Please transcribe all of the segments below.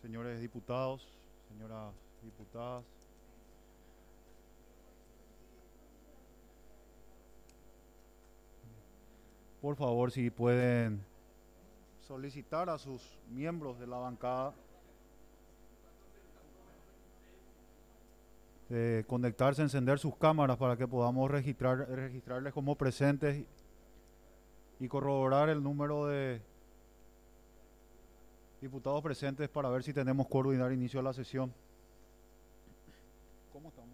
señores diputados, señoras diputadas. Por favor, si pueden solicitar a sus miembros de la bancada conectarse, encender sus cámaras para que podamos registrarles como presentes y corroborar el número de diputados presentes para ver si tenemos quórum y dar inicio a la sesión. ¿Cómo estamos?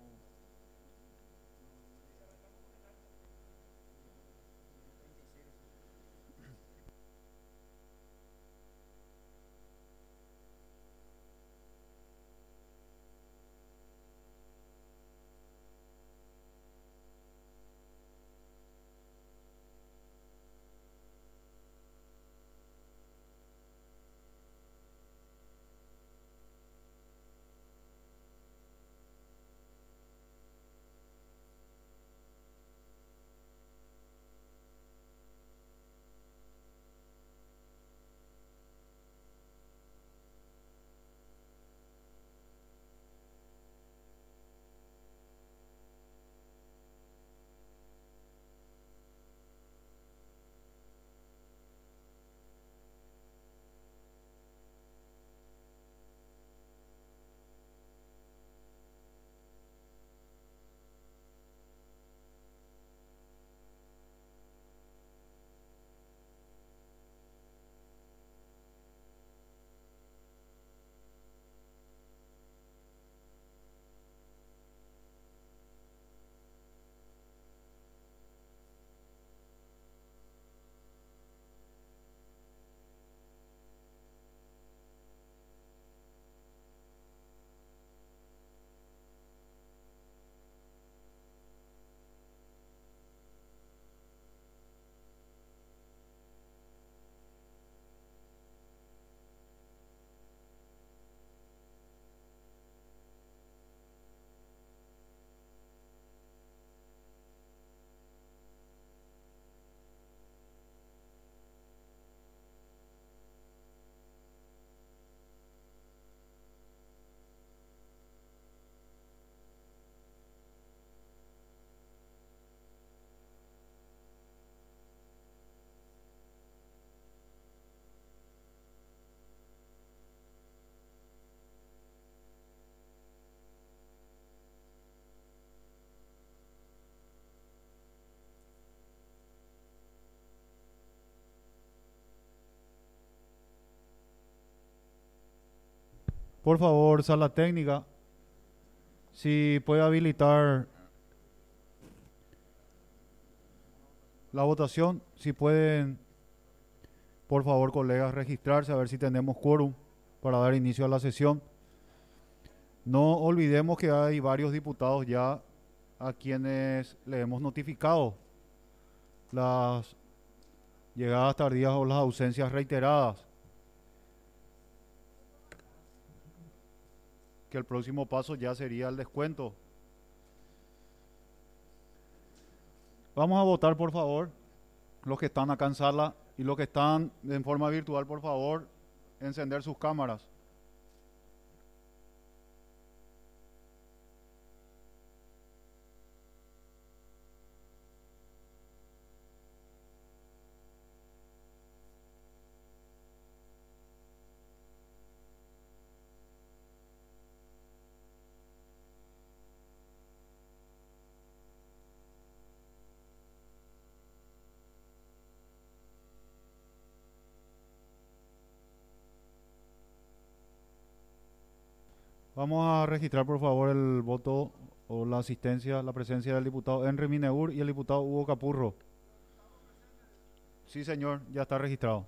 Por favor, sala técnica, si puede habilitar la votación, si pueden, por favor, colegas, registrarse a ver si tenemos quórum para dar inicio a la sesión. No olvidemos que hay varios diputados ya a quienes le hemos notificado las llegadas tardías o las ausencias reiteradas. Que el próximo paso ya sería el descuento. Vamos a votar, por favor, los que están acá en sala y los que están en forma virtual, por favor, encender sus cámaras. Vamos a registrar, por favor, el voto o la asistencia, la presencia del diputado Henry Mineur y el diputado Hugo Capurro. Sí, señor, ya está registrado.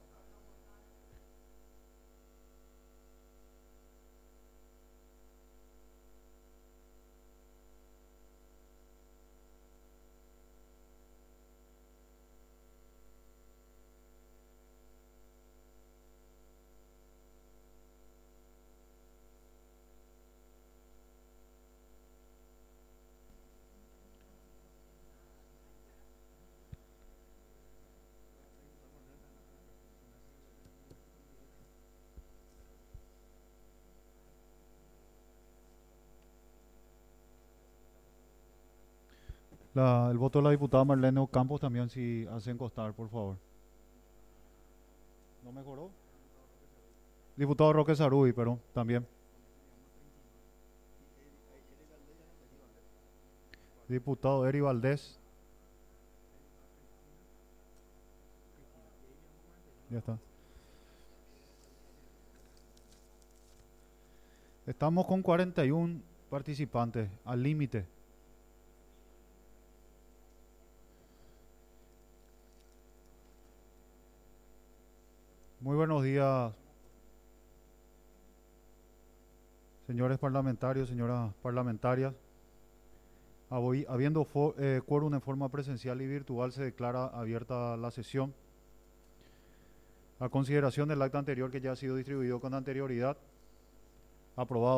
El voto de la diputada Marlene Ocampos también, si hacen constar, por favor. ¿No mejoró? Diputado Roque Sarubi, perdón, también. Diputado Eri Valdés. Ya está. Estamos con 41 participantes, al límite. Muy buenos días, señores parlamentarios, señoras parlamentarias. Habiendo quórum en forma presencial y virtual, se declara abierta la sesión. A consideración del acta anterior que ya ha sido distribuido con anterioridad, aprobado.